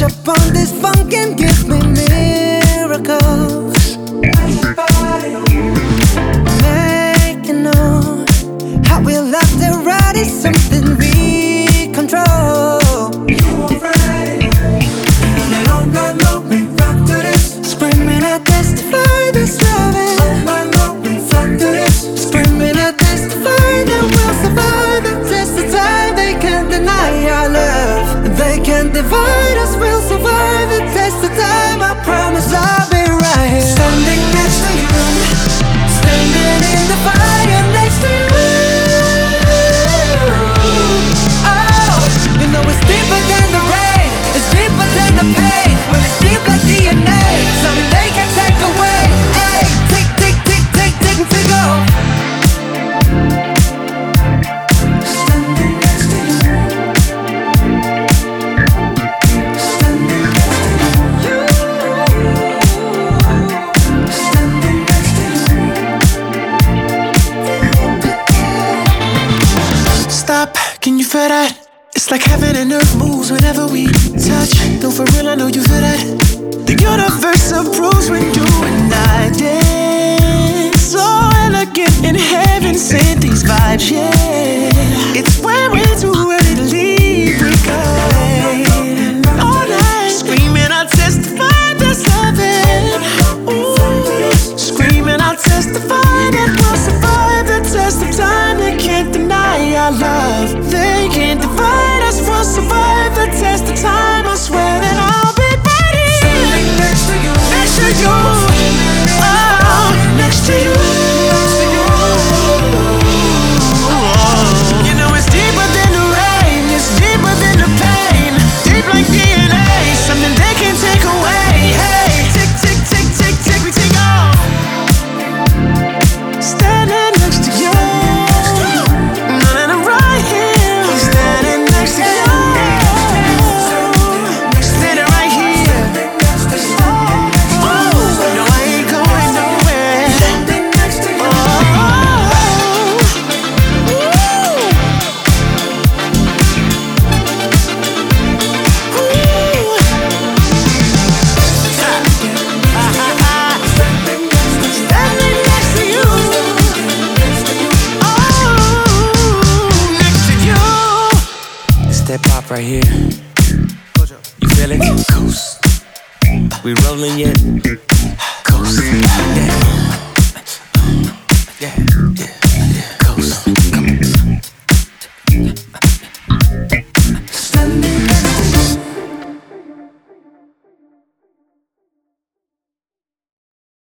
up on this funk and give me miracles. Make you know how we love to ride is something we control. All night long we rock to this, screaming I testify this loving. All night long we rock to this, screaming I testify that we'll survive the test of time. They can't deny our love, they can't divide us. We'll survive the test of time. I promise I'll be right here, standing next to you, standing in the fire next to you. Oh, you know it's deeper than the rain, it's deeper than the pain. Well, it's deep like DNA, something they can take away. Hey, tick, tick, tick, tick, tick, tick off. Standing next to you, standing next to you, standing next to you. Stop, can you feel that? It's like heaven and earth moves whenever we touch. No, for real, I know you feel that. The universe approves when you and I dance. So elegant in heaven, sent these vibes, yeah. It's when we're too ready to leave, we go all night, screaming, I'll testify that's loving. Ooh, screaming, I'll testify that we'll survive the test of time. They can't deny our love, they can't divide us. We'll survive the test of time. I swear that I'll be right here, Standing next to you, next to you. Oh, next to you. You know it's deeper than the rain, it's deeper than the pain. Deep like DNA, something they can't take away. Hey, tick, tick, tick, tick, tick, we take off. Standing next to you. No, I'm right here. Standing next to you. Standing right here. Oh, no, I ain't going nowhere. standing next to you. Standing next to you. Oh, next to you. It's that pop right here. You feel it? Coast. We rolling yet? Coast. Yeah. Yeah.